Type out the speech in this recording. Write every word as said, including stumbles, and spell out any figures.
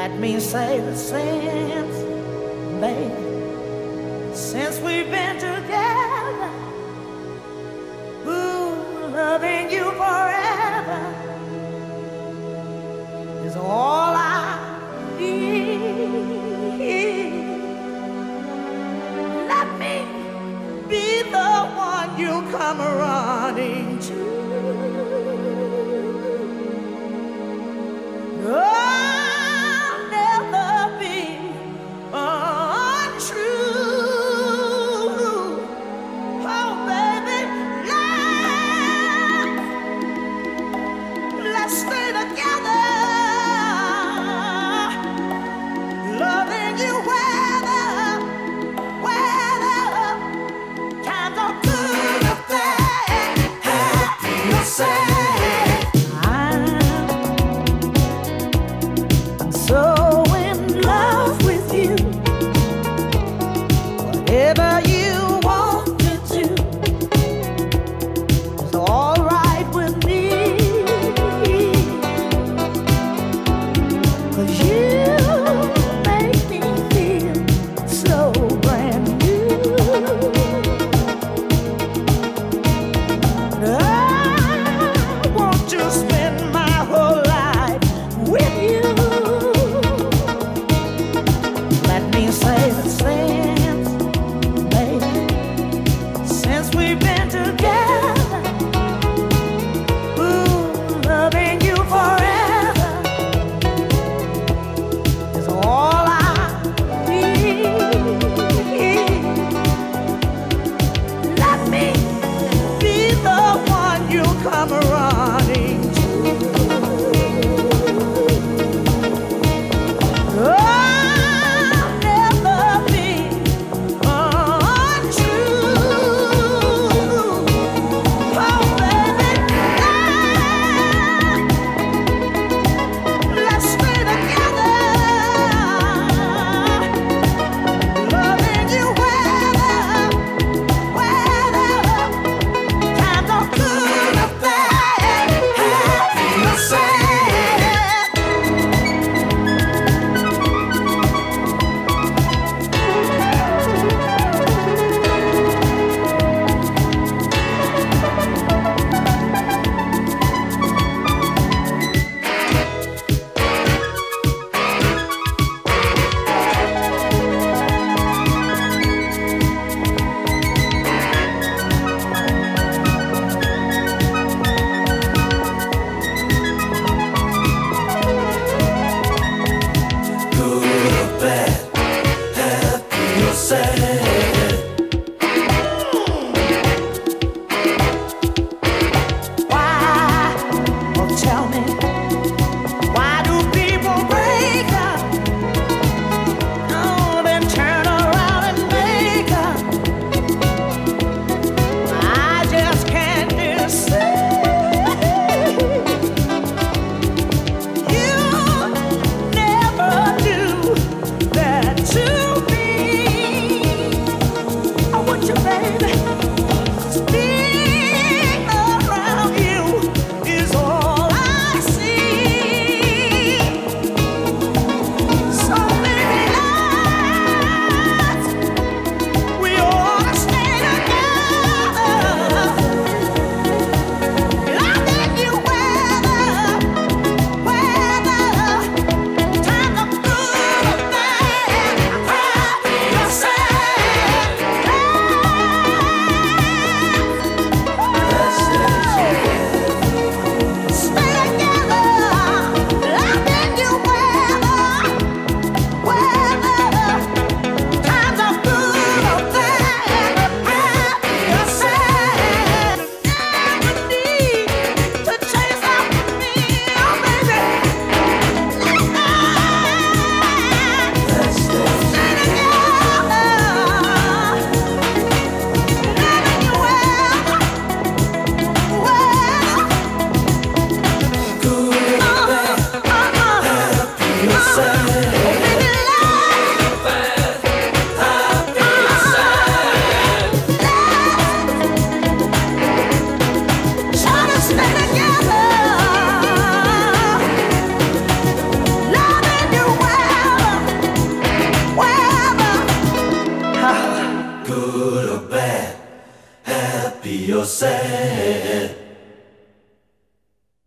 Let me say the since, baby, since we've been together, ooh, loving you forever is all I need. Let me be the one you come running to. I'll never be untrue. Oh, baby, let's, let's stay together, loving you weather, weather. Times are good or bad, happy or sad. So in love with you, whatever you want to do is all right with me. 'Cause you make me feel so brand new. I want to spend my whole life with you. Let me say the since, baby, since we've been together, ooh, loving you forever is all I need. Let me be the one you come running to. I'll never be untrue. Oh, baby, let's stay together, loving you weather, weather. Times are good or bad. happy or sad.